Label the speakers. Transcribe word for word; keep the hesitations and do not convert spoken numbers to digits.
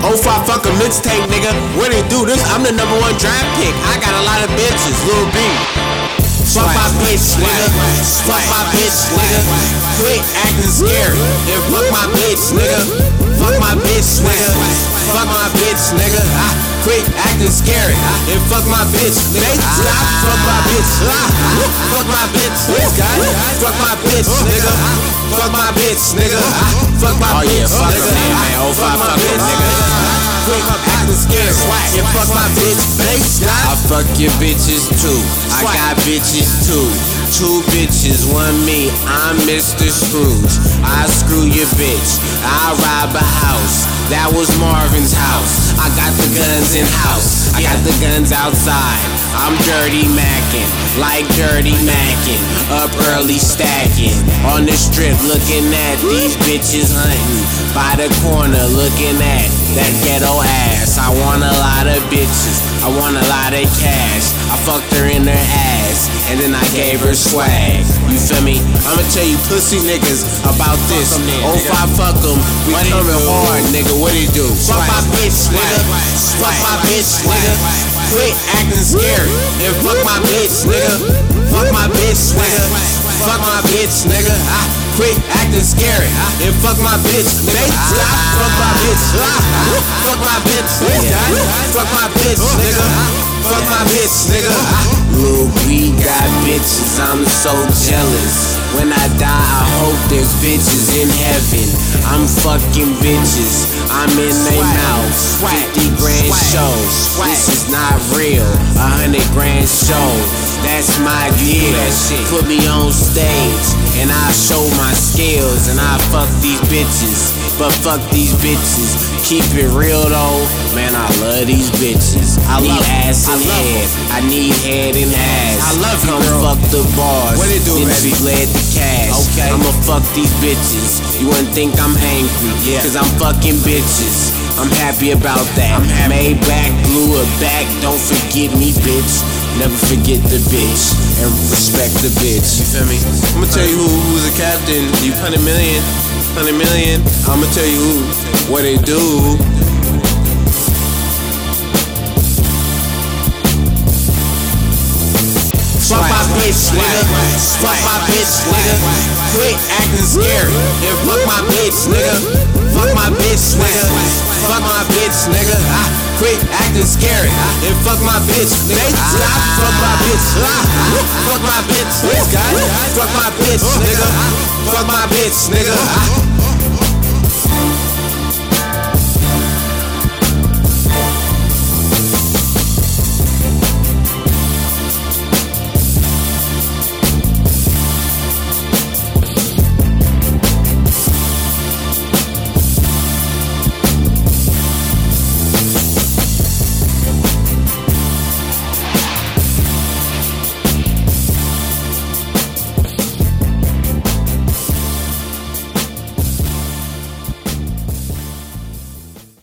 Speaker 1: Oh five fuck a mixtape, nigga. What they do? This I'm the number one draft pick. I got a lot of bitches, Lil B. Fuck my bitch, nigga. Fuck my bitch, nigga. Quit acting scared. And fuck my bitch, nigga. Fuck my bitch, nigga. Fuck my bitch, nigga. Ah, quit acting scary. And fuck my bitch, nigga. Stop. Fuck my bitch. Ah, fuck my bitch. This guy. Fuck my bitch, nigga. Fuck my bitch, nigga. Ah, fuck my
Speaker 2: oh,
Speaker 1: bitch,
Speaker 2: yeah, fuck
Speaker 1: nigga.
Speaker 2: Man, man. Oh,
Speaker 1: fuck my bitch,
Speaker 2: nigga.
Speaker 1: Quit acting scared. And fuck my bitch, face.
Speaker 2: I fuck your bitches too. I got bitches too. Two bitches, one me, I'm Mister Scrooge. I screw your bitch, I rob a house. That was Marvin's house. I got the guns in house, I got the guns outside. I'm dirty mackin', like dirty mackin'. Up early stacking, on the strip looking at these bitches hunting. By the corner looking at that ghetto ass. I want a lot of bitches, I want a lot of cash. I fucked her in her ass, and then I gave her swag. You feel me? I'ma tell you pussy niggas about this. Oh five fuck em, we coming hard, nigga. What he do?
Speaker 1: Fuck my bitch, nigga. Fuck my bitch, nigga. Quit acting scared. And fuck my bitch, nigga. Fuck my bitch, nigga. Fuck my bitch, nigga. Ah, quit acting scary. And fuck my bitch, nigga. Stop. Fuck my bitch. Ah, fuck my bitch. Fuck my bitch, nigga. Fuck my bitch, nigga.
Speaker 2: Lil B got bitches, I'm so jealous. When I die, I hope there's bitches in heaven. I'm fucking bitches, I'm in their mouth. fifty grand show, this is not real. A hundred grand show, that's my deal. Put me on stage, and I show my skills, and I fuck these bitches. But fuck these bitches, keep it real though, man, I love these bitches. I need ass and head, I need head and ass.
Speaker 1: I love you,
Speaker 2: Come
Speaker 1: girl.
Speaker 2: fuck the bars,
Speaker 1: What it do,
Speaker 2: then
Speaker 1: baby?
Speaker 2: split the cash.
Speaker 1: Okay.
Speaker 2: I'ma fuck these bitches, you wouldn't think I'm angry,
Speaker 1: Yeah.
Speaker 2: cause I'm fucking bitches. I'm happy about that.
Speaker 1: I'm happy.
Speaker 2: Maybach, blew her back, don't forget me, bitch. Never forget the bitch, and respect the bitch.
Speaker 1: You feel me? I'ma tell you who, who's a captain. You hundred million, hundred million. I'ma tell you who, what they do. Fuck my bitch, nigga. Fuck my bitch, nigga. Quit acting scared. And fuck my bitch, nigga. Fuck my bitch, nigga. Fuck my bitch, nigga. Ah, quit acting scary. And fuck my bitch, nigga. Stop. Fuck my bitch. Ah, fuck my bitch. This guy. Fuck my bitch, nigga. Fuck my bitch, nigga. Ah.